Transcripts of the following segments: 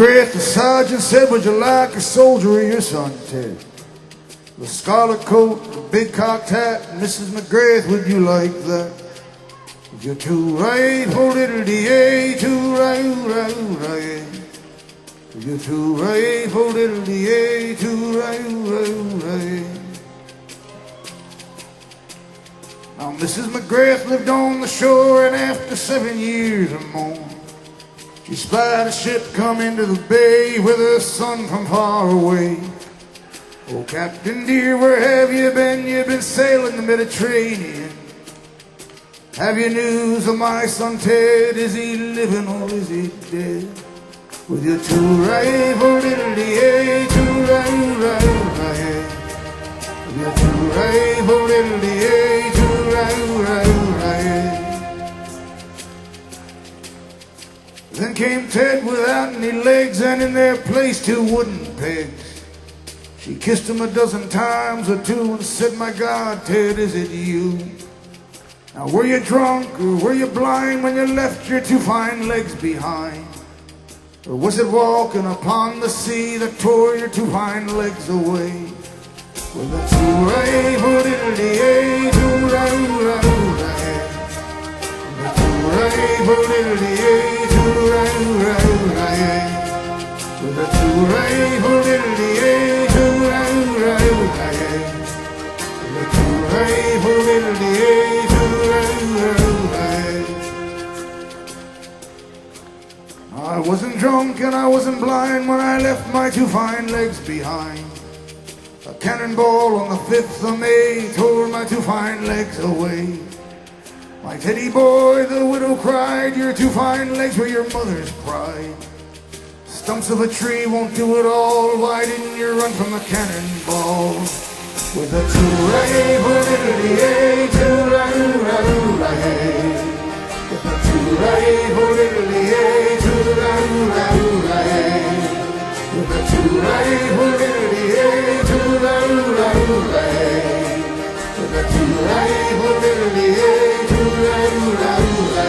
McGrath, the sergeant, said, would you like a soldier of your son, Ted? The scarlet coat, the big cocked hat, Mrs. McGrath, would you like that? You're too right, hold it, D-A, too right. You're too right, hold it, D-A, too right. Now, Mrs. McGrath lived on the shore, and after 7 years or more, she spied a ship come into the bay with her son from far away. Oh, Captain dear, where have you been? You've been sailing the Mediterranean. Have you news of my son Ted? Is he living or is he dead? With your two rifle little D-A, two right. With your two rifle little D-A, two right. Then came Ted without any legs, and in their place 2 wooden pegs. She kissed him a dozen times or 2 and said, my God, Ted, is it you? Now, were you drunk or were you blind when you left your 2 fine legs behind? Or was it walking upon the sea that tore your 2 fine legs away? With a 2 little D-A, 2 right. With a 2 little D-A, 2 right. With a 2 little D-A, 2 right. With a 2 little D-A, 2 right. I wasn't drunk and I wasn't blind when I left my 2 fine legs behind. A cannonball on the 5th of May tore my 2 fine legs away. My Teddy boy, the widow cried, your 2 fine legs were your mother's pride. Stumps of a tree won't do it all, why didn't you run from the cannonball? With a 2 little D-A, 2 right. With a 2 little D-A, 2 right. With a 2 little D-A, 2 right. With a 2 little D-A, 2 right.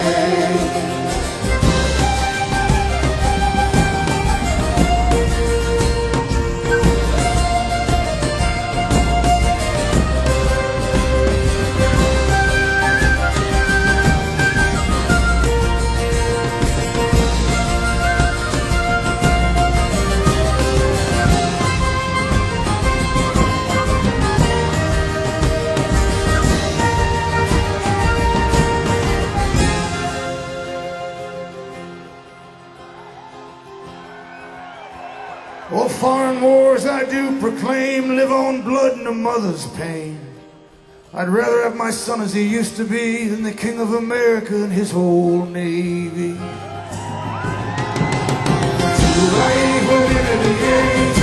Oh, foreign wars I do proclaim live on blood and a mother's pain. I'd rather have my son as he used to be than the King of America and his whole navy. 2 little D-A,